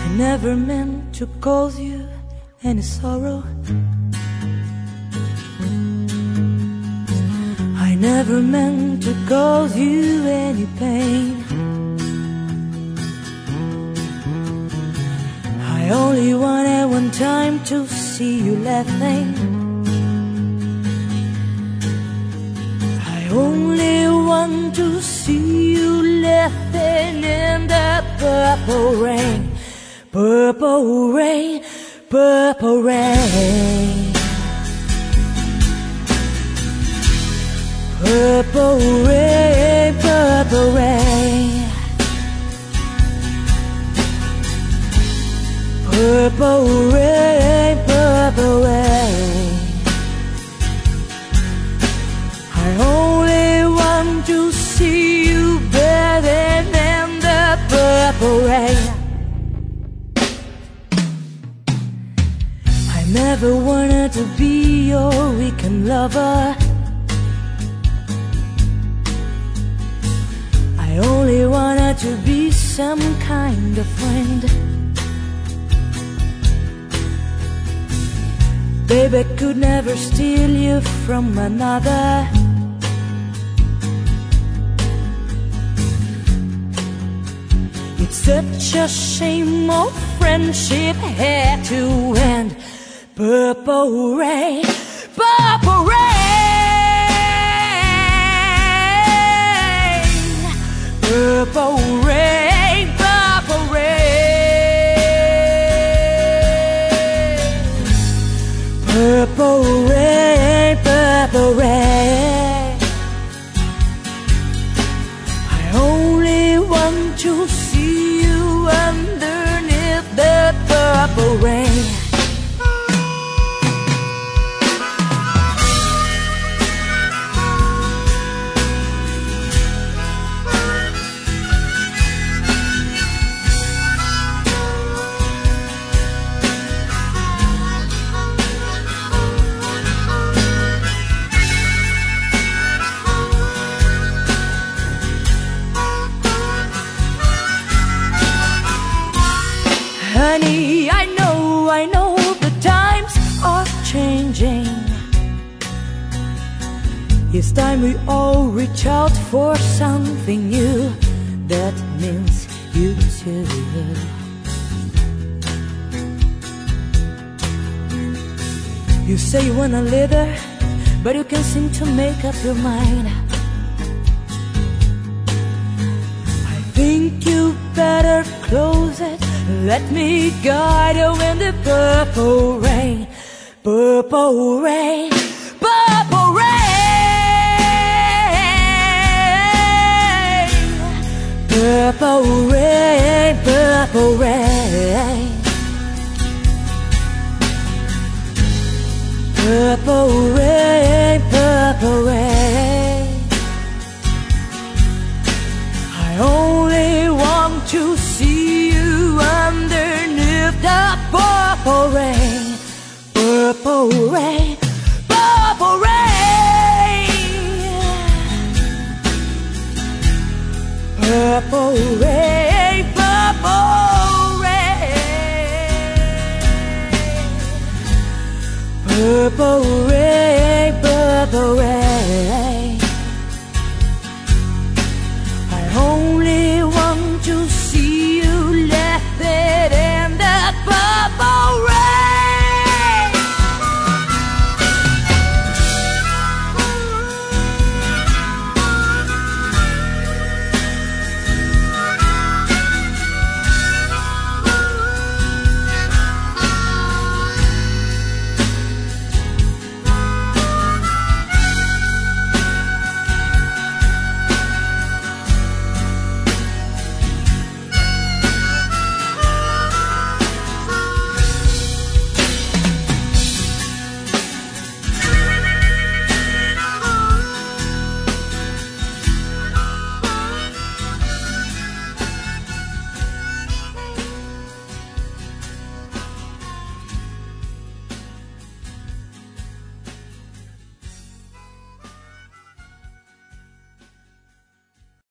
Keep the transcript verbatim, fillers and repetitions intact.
I never meant to cause you any sorrow. I never meant to cause you any pain. I only wanted one time to see you laughing. I only want to see you laughing in the purple rain. Purple rain, purple rain. Purple rain, purple rain. Purple rain, purple rain. I only want to see you bathing in the purple rain. I never wanted to be your weekend lover. I only wanted to be some kind of friend. Baby, could never steal you from another. It's such a shame our friendship had to end. Purple rain, purple rain. Purple rain, purple rain. Purple rain, purple rain. I only want to see you underneath the purple rain. Honey, I know, I know the times are changing. It's time we all reach out for something new that means you too. You say you wanna live there, but you can't seem to make up your mind. I think you better close it. Let me guide you in the purple rain. Purple rain, purple rain. Purple rain, purple rain. Purple rain, purple rain. I only want to see you underneath the purple rain. Purple rain, purple rain. Purple rain, purple rain. Purple